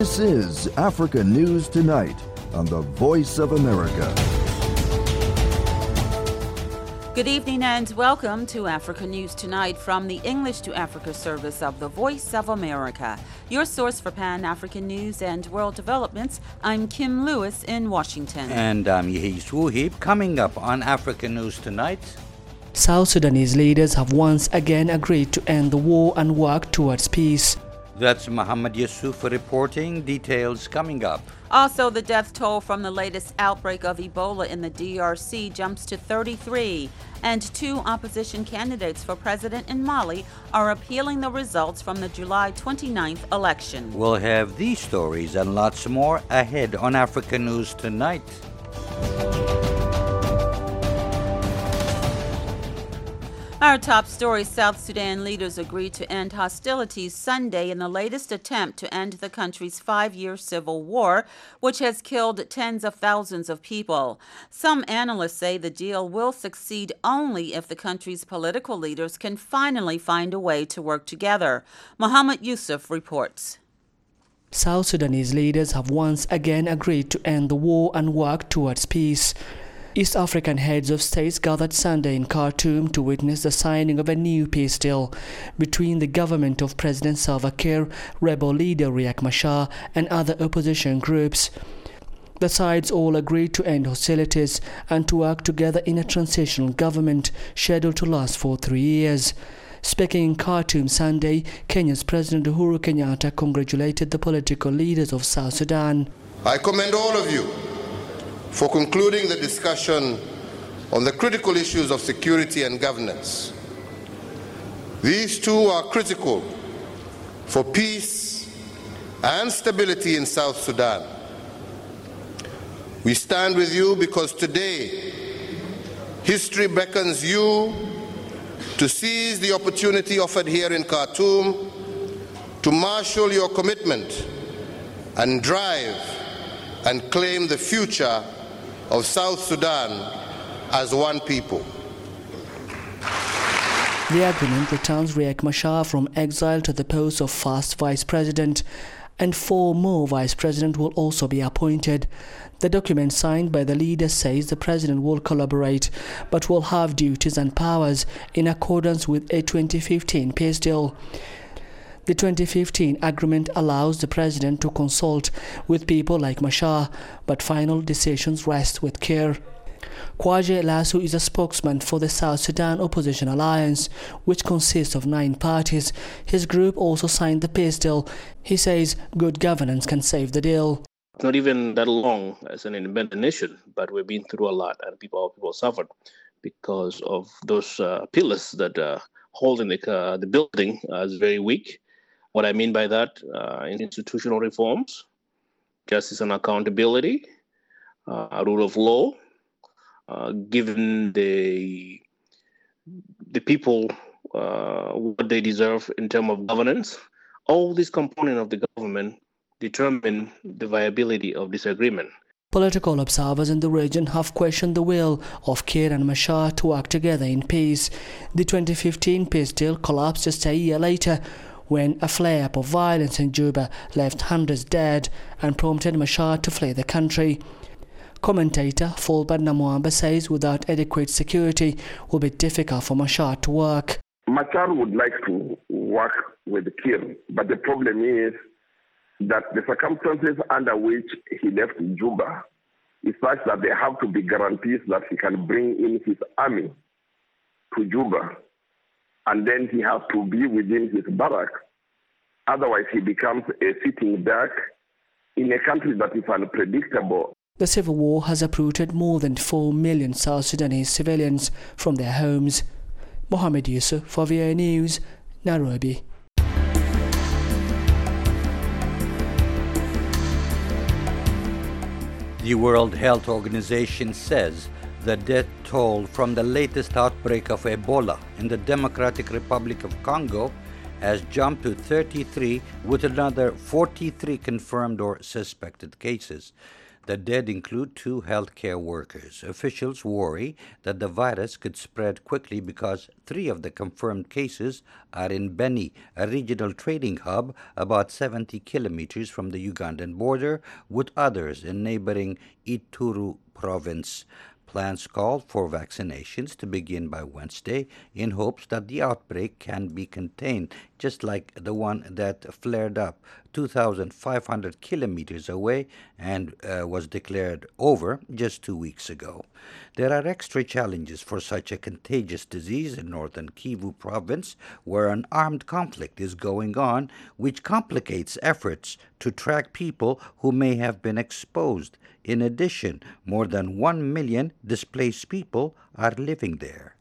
This is Africa News Tonight on the Voice of America. Good evening and welcome to Africa News Tonight from the English to Africa service of the Voice of America. Your source for Pan-African news and world developments. I'm Kim Lewis in Washington. And I'm Yehis Wuhib. Coming up on Africa News Tonight. South Sudanese leaders have once again agreed to end the war and work towards peace. That's Mohammed Yusuf reporting. Details coming up. Also, the death toll from the latest outbreak of Ebola in the DRC jumps to 33. And two opposition candidates for president in Mali are appealing the results from the July 29th election. We'll have these stories and lots more ahead on Africa News Tonight. Our top story, South Sudan leaders agreed to end hostilities Sunday in the latest attempt to end the country's 5-year civil war, which has killed tens of thousands of people. Some analysts say the deal will succeed only if the country's political leaders can finally find a way to work together. Mohammed Yusuf reports. South Sudanese leaders have once again agreed to end the war and work towards peace. East African heads of states gathered Sunday in Khartoum to witness the signing of a new peace deal between the government of President Salva Kiir, rebel leader Riek Machar, and other opposition groups. The sides all agreed to end hostilities and to work together in a transitional government scheduled to last for 3 years. Speaking in Khartoum Sunday, Kenya's President Uhuru Kenyatta congratulated the political leaders of South Sudan. I commend all of you for concluding the discussion on the critical issues of security and governance. These two are critical for peace and stability in South Sudan. We stand with you because today history beckons you to seize the opportunity offered here in Khartoum to marshal your commitment and drive and claim the future of South Sudan as one people. The agreement returns Riek Machar from exile to the post of first vice president, and 4 more vice presidents will also be appointed. The document signed by the leaders says the president will collaborate but will have duties and powers in accordance with a 2015 peace deal. The 2015 agreement allows the president to consult with people like Machar, but final decisions rest with Kiir. Kwame Lasso is a spokesman for the South Sudan Opposition Alliance, which consists of 9 parties. His group also signed the peace deal. He says good governance can save the deal. It's not even that long as an independent nation, but we've been through a lot, and people suffered because of those pillars that holding the building is very weak. What I mean by that, institutional reforms, justice and accountability, rule of law, giving the people what they deserve in terms of governance. All these components of the government determine the viability of this agreement. Political observers in the region have questioned the will of Kiir and Machar to work together in peace. The 2015 peace deal collapsed just a year later, when a flare-up of violence in Juba left hundreds dead and prompted Machar to flee the country. Commentator Fulbert Namwamba says without adequate security, it will be difficult for Machar to work. Machar would like to work with Kiir, but the problem is that the circumstances under which he left Juba is such that there have to be guarantees that he can bring in his army to Juba. And then he has to be within his barrack. Otherwise, he becomes a sitting duck in a country that is unpredictable. The civil war has uprooted more than 4 million South Sudanese civilians from their homes. Mohammed Yusuf for VOA News, Nairobi. The World Health Organization says the death toll from the latest outbreak of Ebola in the Democratic Republic of Congo has jumped to 33, with another 43 confirmed or suspected cases. The dead include 2 healthcare workers. Officials worry that the virus could spread quickly because 3 of the confirmed cases are in Beni, a regional trading hub about 70 kilometers from the Ugandan border, with others in neighboring Ituri province. Plans call for vaccinations to begin by Wednesday in hopes that the outbreak can be contained, just like the one that flared up 2,500 kilometers away and was declared over just 2 weeks ago. There are extra challenges for such a contagious disease in northern Kivu province, where an armed conflict is going on, which complicates efforts to track people who may have been exposed. In addition, more than 1 million displaced people are living there.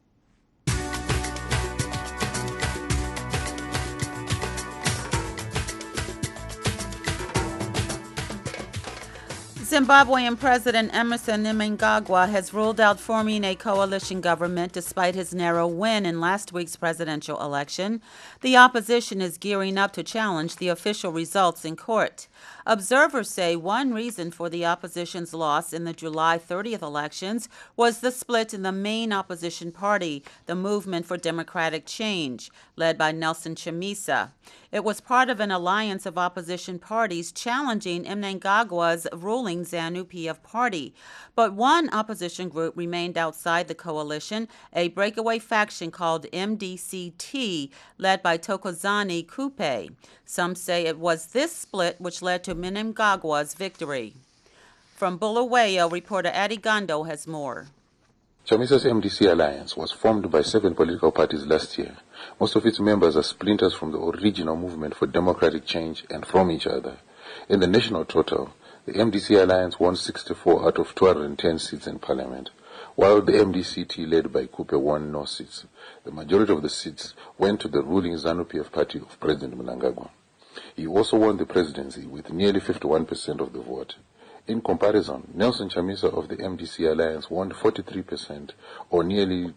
Zimbabwean President Emmerson Mnangagwa has ruled out forming a coalition government despite his narrow win in last week's presidential election. The opposition is gearing up to challenge the official results in court. Observers say one reason for the opposition's loss in the July 30th elections was the split in the main opposition party, the Movement for Democratic Change, led by Nelson Chamisa. It was part of an alliance of opposition parties challenging Mnangagwa's ruling ZANU-PF party. But one opposition group remained outside the coalition, a breakaway faction called MDCT, led by Thokozani Kupe. Some say it was this split which led to Mnangagwa's victory. From Bulawayo, reporter Adi Gondo has more. Chamisa's MDC alliance was formed by 7 political parties last year. Most of its members are splinters from the original Movement for Democratic Change and from each other. In the national total, the MDC alliance won 64 out of 210 seats in parliament, while the MDCT led by Kupe won no seats. The majority of the seats went to the ruling ZANU-PF party of President Mnangagwa. He also won the presidency with nearly 51% of the vote. In comparison, Nelson Chamisa of the MDC alliance won 43%, or nearly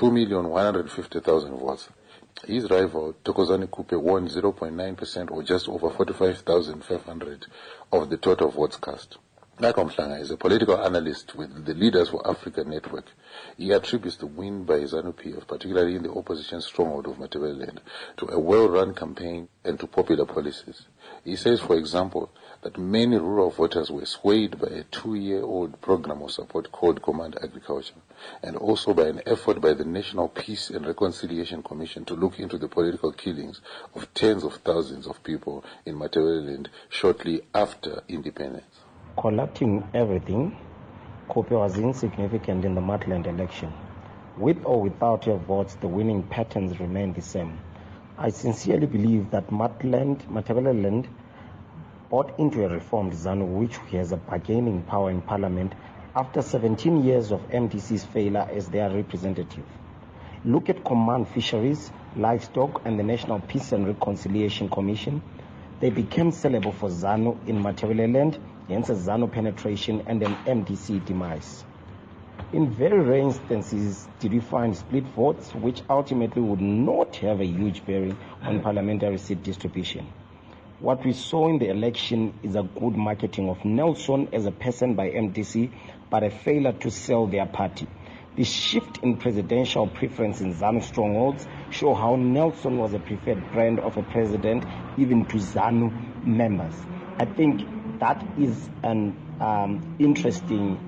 2,150,000 votes. His rival, Thokozani Kupe, won 0.9%, or just over 45,500 of the total votes cast. Malcolm Mhlanga is a political analyst with the Leaders for Africa network. He attributes the win by ZANU-PF, particularly in the opposition stronghold of Matabeleland, to a well-run campaign and to popular policies. He says, for example, that many rural voters were swayed by a 2-year-old program of support called Command Agriculture, and also by an effort by the National Peace and Reconciliation Commission to look into the political killings of tens of thousands of people in Matabeleland shortly after independence. Collecting everything, Kupe was insignificant in the Matland election. With or without your votes, the winning patterns remain the same. I sincerely believe that Matabeleland bought into a reformed ZANU which has a bargaining power in parliament after 17 years of MDC's failure as their representative. Look at Command Fisheries, Livestock, and the National Peace and Reconciliation Commission. They became sellable for ZANU in Matabeleland, hence a ZANU penetration and an MDC demise. In very rare instances did we find split votes which ultimately would not have a huge bearing on parliamentary seat distribution. What we saw in the election is a good marketing of Nelson as a person by MDC, but a failure to sell their party. The shift in presidential preference in ZANU strongholds show how Nelson was a preferred brand of a president even to ZANU members. I think that is an interesting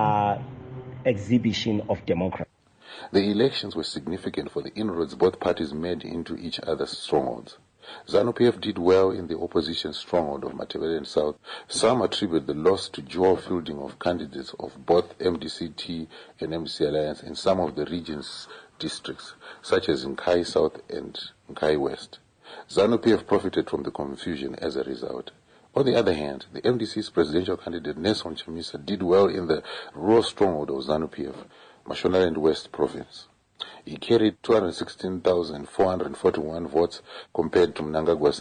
exhibition of democracy. The elections were significant for the inroads both parties made into each other's strongholds. ZANU-PF did well in the opposition stronghold of Matabeleland South. Some attribute the loss to dual fielding of candidates of both MDCT and MDC Alliance in some of the region's districts, such as Nkai South and Nkai West. ZANU-PF profited from the confusion as a result. On the other hand, the MDC's presidential candidate Nelson Chamisa did well in the rural stronghold of ZANU-PF, Mashonaland West Province. He carried 216,441 votes compared to Mnangagwa's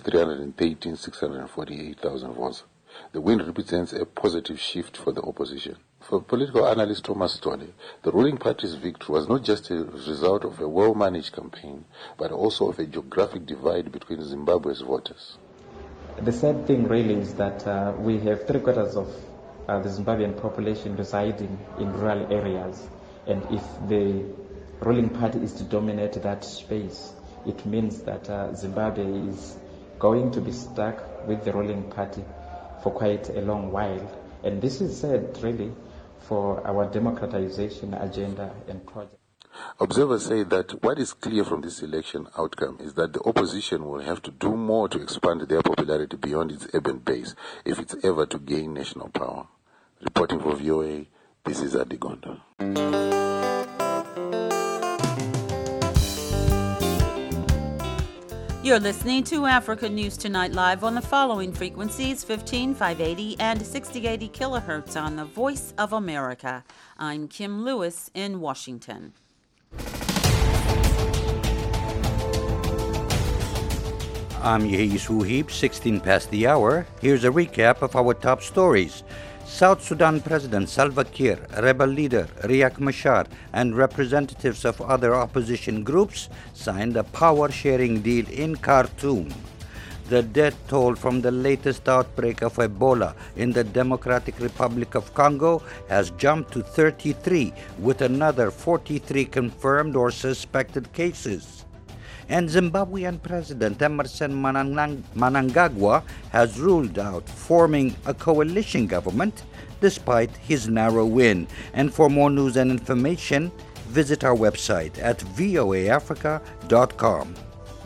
313,648,000 votes. The win represents a positive shift for the opposition. For political analyst Thomas Tole, the ruling party's victory was not just a result of a well-managed campaign, but also of a geographic divide between Zimbabwe's voters. The sad thing really is that we have 3/4 of the Zimbabwean population residing in rural areas. And if the ruling party is to dominate that space, it means that Zimbabwe is going to be stuck with the ruling party for quite a long while. And this is said really for our democratization agenda and project. Observers say that what is clear from this election outcome is that the opposition will have to do more to expand their popularity beyond its urban base if it's ever to gain national power. Reporting for VOA, this is Adigonda. You're listening to Africa News Tonight live on the following frequencies: 15580 and 6080 kilohertz on the Voice of America. I'm Kim Lewis in Washington. I'm Yehi Suheeb, 16 past the hour. Here's a recap of our top stories. South Sudan President Salva Kiir, rebel leader Riek Machar, and representatives of other opposition groups signed a power-sharing deal in Khartoum. The death toll from the latest outbreak of Ebola in the Democratic Republic of Congo has jumped to 33, with another 43 confirmed or suspected cases. And Zimbabwean President Emmerson Mnangagwa has ruled out forming a coalition government despite his narrow win. And for more news and information, visit our website at voaafrica.com.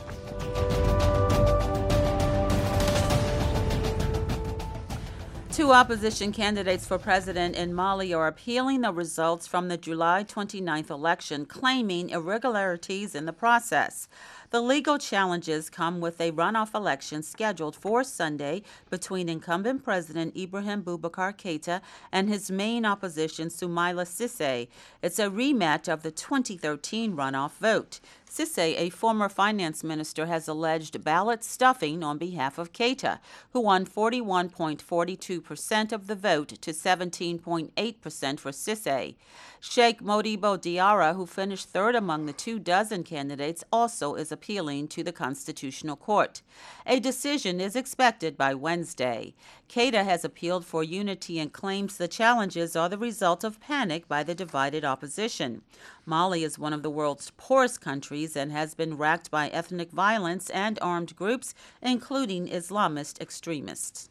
Two opposition candidates for president in Mali are appealing the results from the July 29th election, claiming irregularities in the process. The legal challenges come with a runoff election scheduled for Sunday between incumbent President Ibrahim Boubacar Keita and his main opposition, Soumaïla Cissé. It's a rematch of the 2013 runoff vote. Cissé, a former finance minister, has alleged ballot stuffing on behalf of Keita, who won 41.42% of the vote to 17.8% for Cissé. Sheikh Modibo Diarra, who finished third among the 24 candidates, also is appealing to the Constitutional Court. A decision is expected by Wednesday. Keita has appealed for unity and claims the challenges are the result of panic by the divided opposition. Mali is one of the world's poorest countries and has been racked by ethnic violence and armed groups, including Islamist extremists.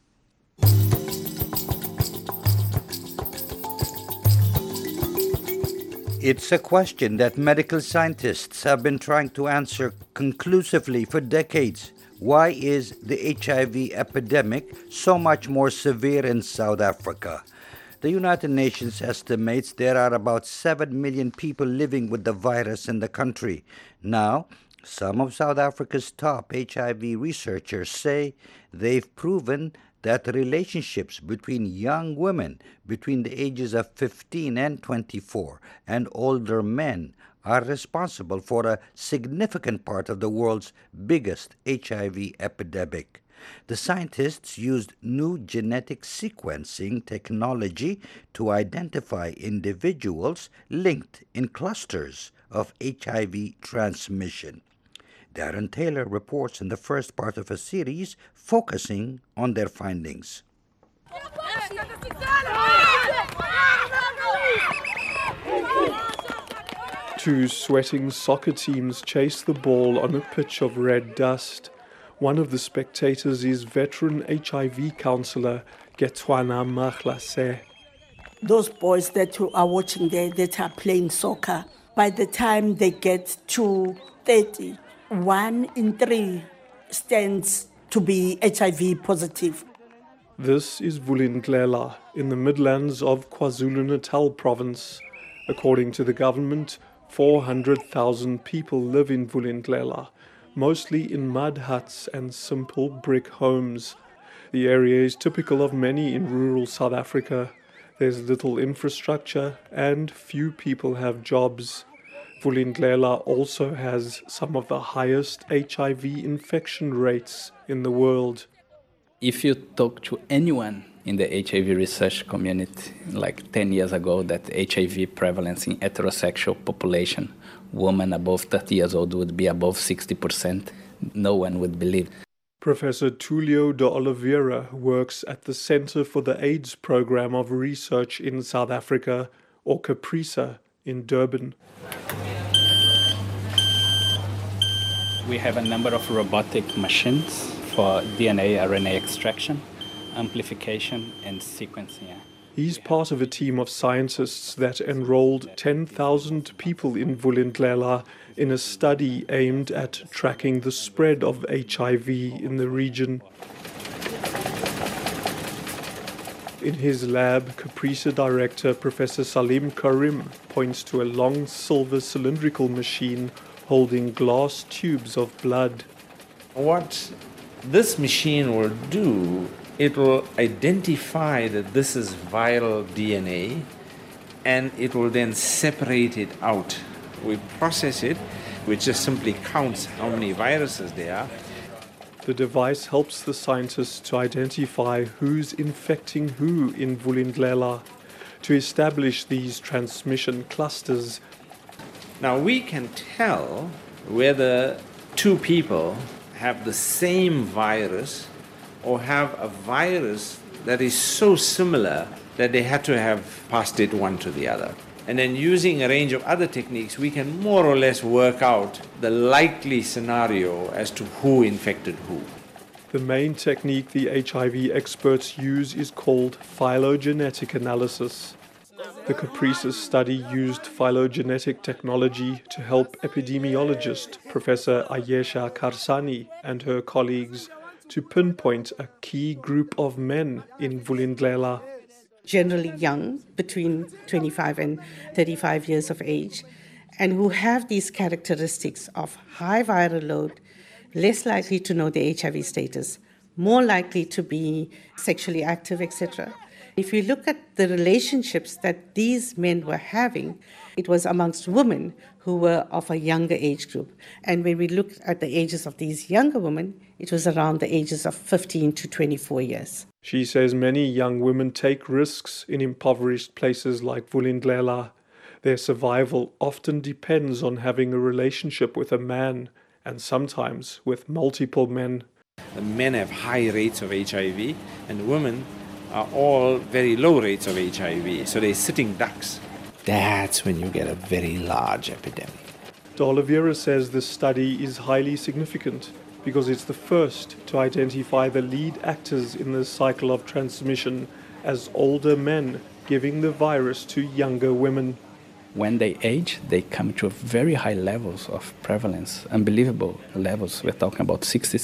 It's a question that medical scientists have been trying to answer conclusively for decades. Why is the HIV epidemic so much more severe in South Africa? The United Nations estimates there are about 7 million people living with the virus in the country. Now, some of South Africa's top HIV researchers say they've proven that relationships between young women between the ages of 15 and 24 and older men are responsible for a significant part of the world's biggest HIV epidemic. The scientists used new genetic sequencing technology to identify individuals linked in clusters of HIV transmission. Darren Taylor reports in the first part of a series focusing on their findings. Two sweating soccer teams chase the ball on a pitch of red dust. One of the spectators is veteran HIV counsellor Getwana Makhlase. Those boys that you are watching there that are playing soccer, by the time they get to 30, 1 in 3 stands to be HIV positive. This is Vulindlela in the Midlands of KwaZulu-Natal province. According to the government, 400,000 people live in Vulindlela, mostly in mud huts and simple brick homes. The area is typical of many in rural South Africa. There's little infrastructure and few people have jobs. Vulindlela also has some of the highest HIV infection rates in the world. If you talk to anyone in the HIV research community, like 10 years ago, that HIV prevalence in heterosexual population, women above 30 years old would be above 60%, no one would believe. Professor Tulio de Oliveira works at the Center for the AIDS Program of Research in South Africa, or CAPRISA, in Durban. We have a number of robotic machines for DNA, RNA extraction, amplification, and sequencing. He's part of a team of scientists that enrolled 10,000 people in Vulindlela in a study aimed at tracking the spread of HIV in the region. In his lab, CAPRISA director Professor Salim Karim points to a long silver cylindrical machine holding glass tubes of blood. What this machine will do, it will identify that this is viral DNA, and it will then separate it out. We process it, which just simply counts how many viruses there are. The device helps the scientists to identify who's infecting who in Vulindlela, to establish these transmission clusters. Now we can tell whether two people have the same virus or have a virus that is so similar that they had to have passed it one to the other. And then using a range of other techniques, we can more or less work out the likely scenario as to who infected who. The main technique the HIV experts use is called phylogenetic analysis. The CAPRISA study used phylogenetic technology to help epidemiologist Professor Ayesha Karsani and her colleagues to pinpoint a key group of men in Vulindlela. Generally young, between 25 and 35 years of age, and who have these characteristics of high viral load, less likely to know their HIV status, more likely to be sexually active, etc. If you look at the relationships that these men were having, it was amongst women who were of a younger age group. And when we looked at the ages of these younger women, it was around the ages of 15 to 24 years. She says many young women take risks in impoverished places like Vulindlela. Their survival often depends on having a relationship with a man, and sometimes with multiple men. The men have high rates of HIV, and women are all very low rates of HIV, so they're sitting ducks. That's when you get a very large epidemic. De Oliveira says this study is highly significant because it's the first to identify the lead actors in the cycle of transmission as older men giving the virus to younger women. When they age, they come to very high levels of prevalence, unbelievable levels. We're talking about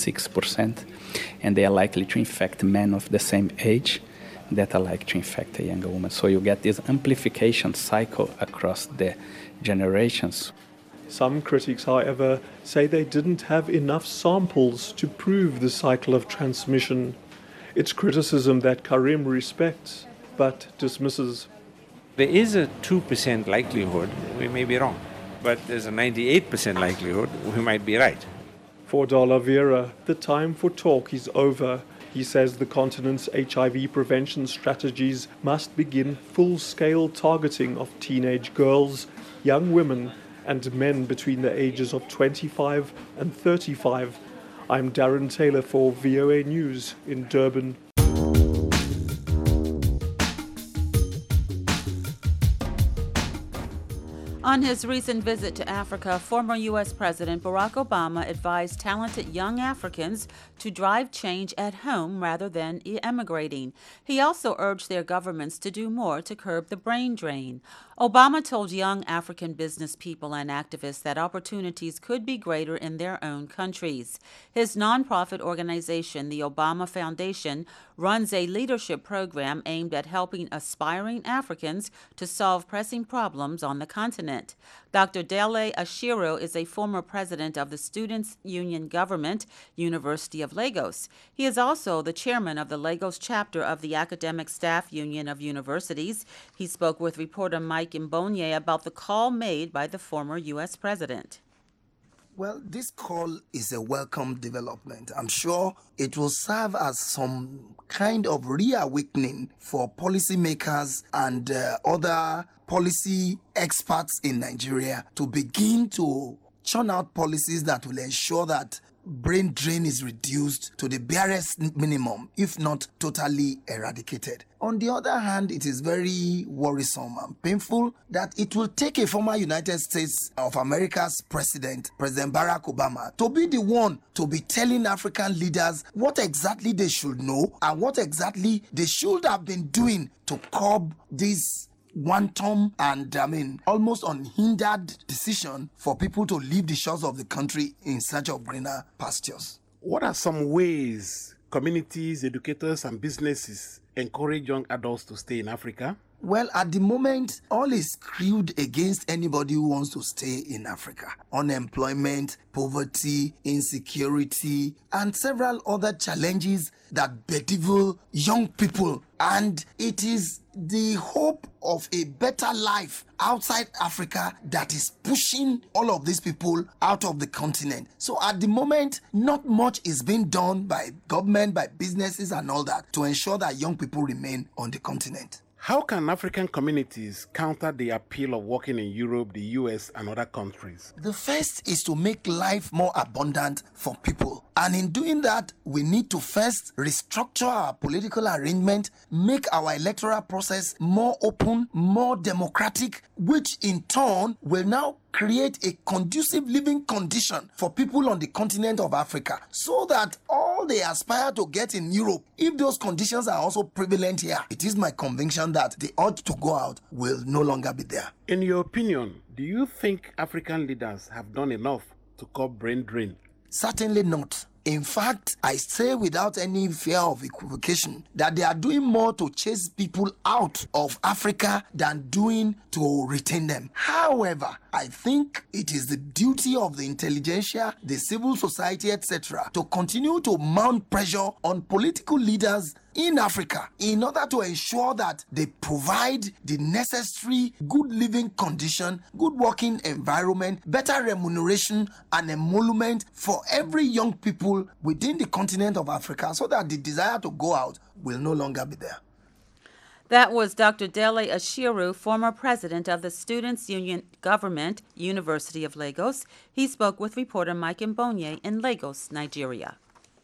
66%, and they are likely to infect men of the same age that are likely to infect a younger woman. So you get this amplification cycle across the generations. Some critics, however, say they didn't have enough samples to prove the cycle of transmission. It's criticism that Karim respects, but dismisses. There is a 2% likelihood we may be wrong, but there's a 98% likelihood we might be right. For De Oliveira, the time for talk is over. He says the continent's HIV prevention strategies must begin full-scale targeting of teenage girls, young women, and men between the ages of 25 and 35. I'm Darren Taylor for VOA News in Durban. On his recent visit to Africa, former U.S. President Barack Obama advised talented young Africans to drive change at home rather than emigrating. He also urged their governments to do more to curb the brain drain. Obama told young African business people and activists that opportunities could be greater in their own countries. His nonprofit organization, the Obama Foundation, runs a leadership program aimed at helping aspiring Africans to solve pressing problems on the continent. Dr. Dele Ashiro is a former president of the Students' Union Government, University of Lagos. He is also the chairman of the Lagos chapter of the Academic Staff Union of Universities. He spoke with reporter Mike Mbonye about the call made by the former U.S. president. Well, this call is a welcome development. I'm sure it will serve as some kind of reawakening for policymakers and other policy experts in Nigeria to begin to churn out policies that will ensure that brain drain is reduced to the barest minimum, if not totally eradicated. On the other hand, it is very worrisome and painful that it will take a former United States of America's President Barack Obama, to be the one to be telling African leaders what exactly they should know and what exactly they should have been doing to curb this wanton and almost unhindered decision for people to leave the shores of the country in search of greener pastures. What are some ways communities, educators, and businesses encourage young adults to stay in Africa? Well, at the moment, all is skewed against anybody who wants to stay in Africa. Unemployment, poverty, insecurity, and several other challenges that bedevil young people. And it is the hope of a better life outside Africa that is pushing all of these people out of the continent. So at the moment, not much is being done by government, by businesses and all that to ensure that young people remain on the continent. How can African communities counter the appeal of working in Europe, the US, and other countries? The first is to make life more abundant for people. And in doing that, we need to first restructure our political arrangement, make our electoral process more open, more democratic, which in turn will now create a conducive living condition for people on the continent of Africa, so that all they aspire to get in Europe, if those conditions are also prevalent here, it is my conviction that the urge to go out will no longer be there. In your opinion, do you think African leaders have done enough to curb brain drain? Certainly not. In fact, I say without any fear of equivocation that they are doing more to chase people out of Africa than doing to retain them. However, I think it is the duty of the intelligentsia, the civil society, etc., to continue to mount pressure on political leaders in Africa in order to ensure that they provide the necessary good living condition, good working environment, better remuneration and emolument for every young people within the continent of Africa, so that the desire to go out will no longer be there. That was Dr. Dele Ashiru, former president of the Students' Union Government, University of Lagos. He spoke with reporter Mike Mbonye in Lagos, Nigeria.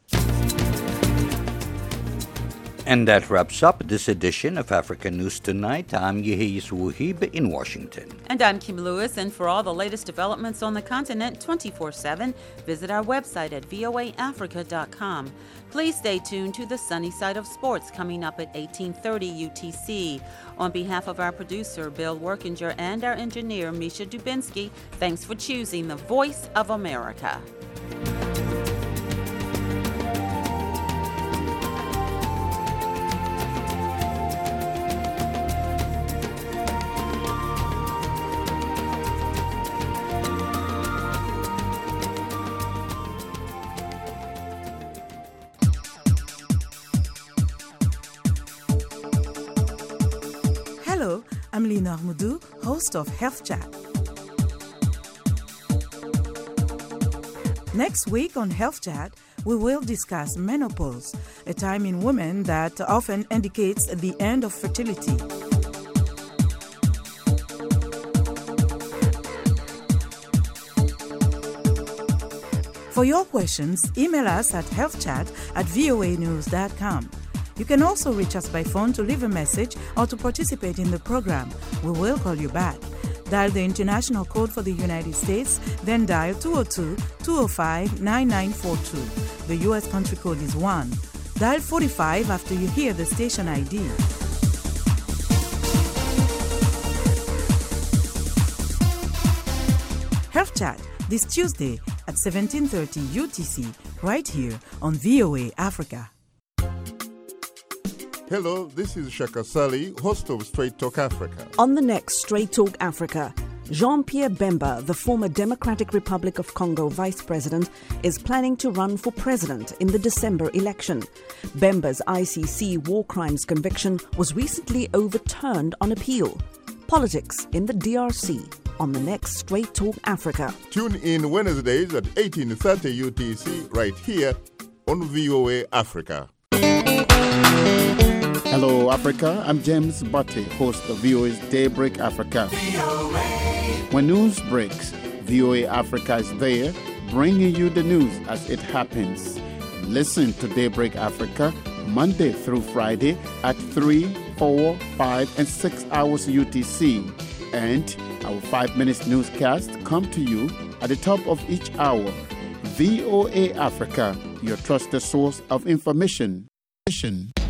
And that wraps up this edition of Africa News Tonight. I'm Yehis Wuhib in Washington. And I'm Kim Lewis, and for all the latest developments on the continent 24/7, visit our website at voaafrica.com. Please stay tuned to the Sunny Side of Sports coming up at 18:30 UTC. On behalf of our producer, Bill Workinger, and our engineer, Misha Dubinsky, thanks for choosing the Voice of America. Hello, I'm Lina Armoudou, host of Health Chat. Next week on Health Chat, we will discuss menopause, a time in women that often indicates the end of fertility. For your questions, email us at healthchat@voanews.com. You can also reach us by phone to leave a message or to participate in the program. We will call you back. Dial the international code for the United States, then dial 202-205-9942. The U.S. country code is 1. Dial 45 after you hear the station ID. Health Chat, this Tuesday at 17:30 UTC, right here on VOA Africa. Hello, this is Shaka Sali, host of Straight Talk Africa. On the next Straight Talk Africa, Jean-Pierre Bemba, the former Democratic Republic of Congo vice president, is planning to run for president in the December election. Bemba's ICC war crimes conviction was recently overturned on appeal. Politics in the DRC on the next Straight Talk Africa. Tune in Wednesdays at 18:30 UTC right here on VOA Africa. Hello, Africa. I'm James Butte, host of VOA's Daybreak Africa. When news breaks, VOA Africa is there, bringing you the news as it happens. Listen to Daybreak Africa Monday through Friday at 3, 4, 5, and 6 hours UTC. And our 5 minutes newscast come to you at the top of each hour. VOA Africa, your trusted source of information.